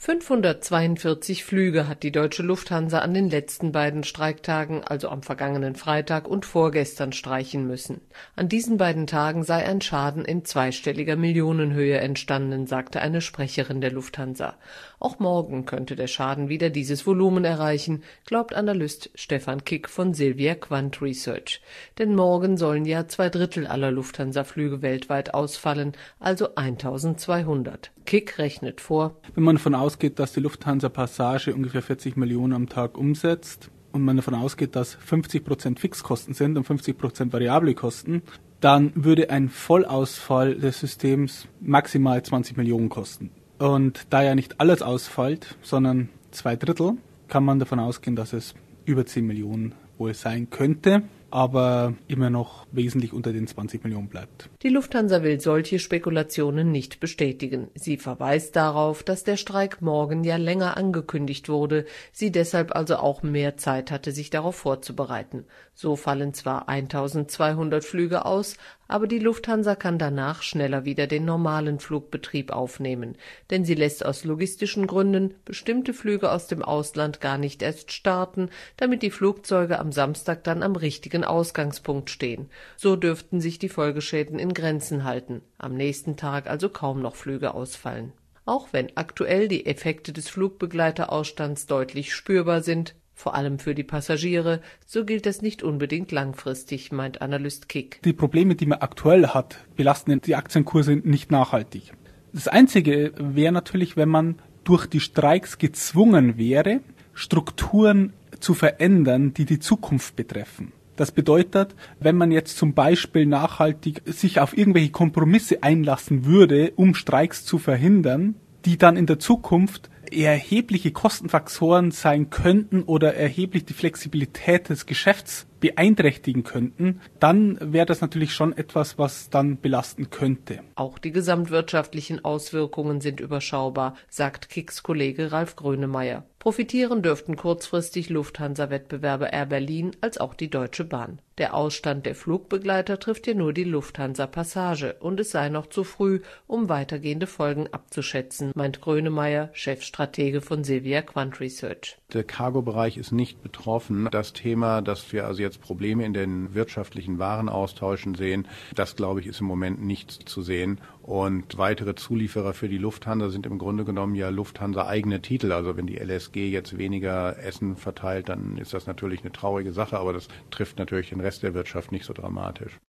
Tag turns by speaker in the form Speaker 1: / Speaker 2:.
Speaker 1: 542 Flüge hat die Deutsche Lufthansa an den letzten beiden Streiktagen, also am vergangenen Freitag und vorgestern, streichen müssen. An diesen beiden Tagen sei ein Schaden in zweistelliger Millionenhöhe entstanden, sagte eine Sprecherin der Lufthansa. Auch morgen könnte der Schaden wieder dieses Volumen erreichen, glaubt Analyst Stefan Kick von Silvia Quant Research. Denn morgen sollen ja 2/3 aller Lufthansa-Flüge weltweit ausfallen, also 1200. Kick rechnet vor:
Speaker 2: Wenn man davon ausgeht, dass die Lufthansa Passage ungefähr 40 Millionen am Tag umsetzt und man davon ausgeht, dass 50% Fixkosten sind und 50% variable Kosten, dann würde ein Vollausfall des Systems maximal 20 Millionen kosten. Und da ja nicht alles ausfällt, sondern 2/3, kann man davon ausgehen, dass es über 10 Millionen wohl sein könnte, aber immer noch wesentlich unter den 20 Millionen bleibt.
Speaker 1: Die Lufthansa will solche Spekulationen nicht bestätigen. Sie verweist darauf, dass der Streik morgen ja länger angekündigt wurde, sie deshalb also auch mehr Zeit hatte, sich darauf vorzubereiten. So fallen zwar 1200 Flüge aus, aber die Lufthansa kann danach schneller wieder den normalen Flugbetrieb aufnehmen, denn sie lässt aus logistischen Gründen bestimmte Flüge aus dem Ausland gar nicht erst starten, damit die Flugzeuge am Samstag dann am richtigen Ausgangspunkt stehen. So dürften sich die Folgeschäden in Grenzen halten, am nächsten Tag also kaum noch Flüge ausfallen. Auch wenn aktuell die Effekte des Flugbegleiterausstands deutlich spürbar sind, vor allem für die Passagiere, so gilt das nicht unbedingt langfristig, meint Analyst Kick.
Speaker 2: Die Probleme, die man aktuell hat, belasten die Aktienkurse nicht nachhaltig. Das Einzige wäre natürlich, wenn man durch die Streiks gezwungen wäre, Strukturen zu verändern, die die Zukunft betreffen. Das bedeutet, wenn man jetzt zum Beispiel nachhaltig sich auf irgendwelche Kompromisse einlassen würde, um Streiks zu verhindern, die dann in der Zukunft erhebliche Kostenfaktoren sein könnten oder erheblich die Flexibilität des Geschäfts beeinträchtigen könnten, dann wäre das natürlich schon etwas, was dann belasten könnte.
Speaker 1: Auch die gesamtwirtschaftlichen Auswirkungen sind überschaubar, sagt Kicks Kollege Ralf Grönemeyer. Profitieren dürften kurzfristig Lufthansa-Wettbewerber Air Berlin als auch die Deutsche Bahn. Der Ausstand der Flugbegleiter trifft ja nur die Lufthansa-Passage und es sei noch zu früh, um weitergehende Folgen abzuschätzen, meint Grönemeyer, Chefstratege von Silvia Quant Research.
Speaker 3: Der Cargo-Bereich ist nicht betroffen. Das Thema, dass wir also jetzt Probleme in den wirtschaftlichen Warenaustauschen sehen, das, glaube ich, ist im Moment nicht zu sehen. Und weitere Zulieferer für die Lufthansa sind im Grunde genommen ja Lufthansa-eigene Titel. Also wenn die LSG jetzt weniger Essen verteilt, dann ist das natürlich eine traurige Sache, aber das trifft natürlich den Rest der Wirtschaft nicht so dramatisch.